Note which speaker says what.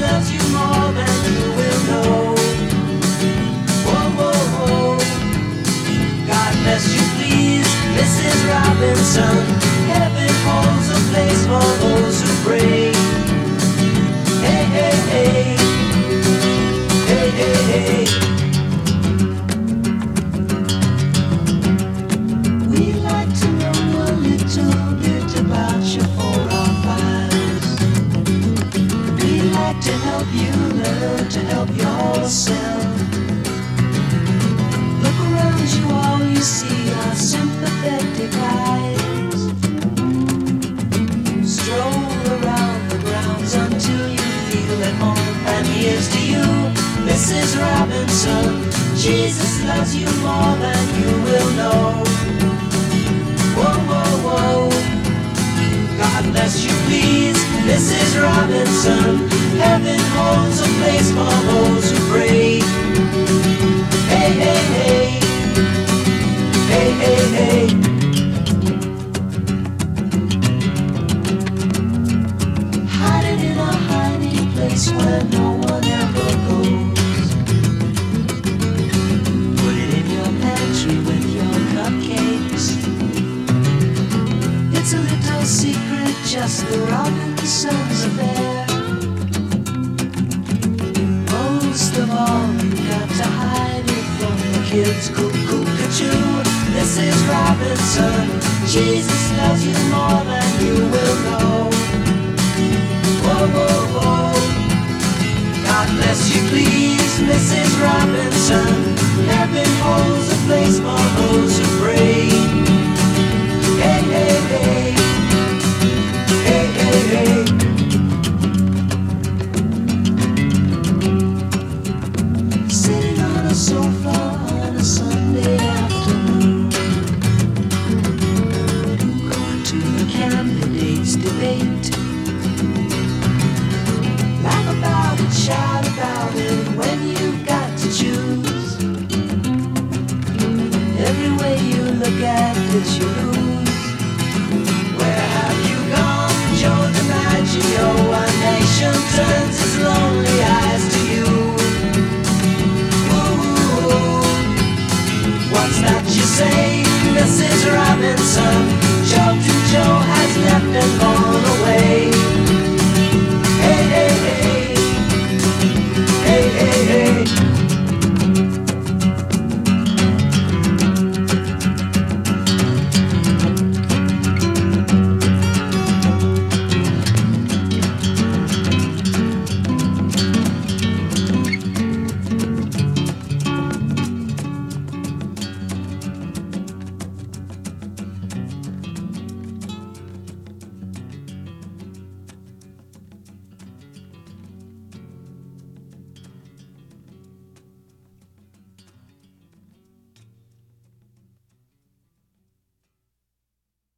Speaker 1: loves you more than you will know. Whoa, whoa, whoa. God bless you, please, Mrs. Robinson. Heaven holds a place for those who pray. Hey, hey, hey. Hey, hey, hey. We like to know a little bit about your 405s. We like to help you learn to help yourself. Look around you, all you see are sympathetic eyes. Stroll around the grounds until you feel at home. And here's to you, Mrs. Robinson. Jesus loves you more than you will know. Whoa, whoa, whoa. God bless you, please, Mrs. Robinson. Heaven holds a place for those who pray. Hey, hey, hey. Hey, hey, hey. Hiding in a hiding place where no one ever goes. Put it in your pantry with your cupcakes. It's a little secret, just the Robinsons affair. Most of all, you got to hide it from the kids. Cuckoo-cuckoo, Mrs. Robinson. Jesus loves you more than you will know. Whoa, whoa, whoa. God bless you, please, Mrs. Robinson. Heaven holds a place for those who pray. Hey, hey, hey. Hey, hey, hey. Sitting on a sofa on a Sunday afternoon, going to the candidates' debate. Laugh about it, shout about it when you've got to choose. Every way you look at it, you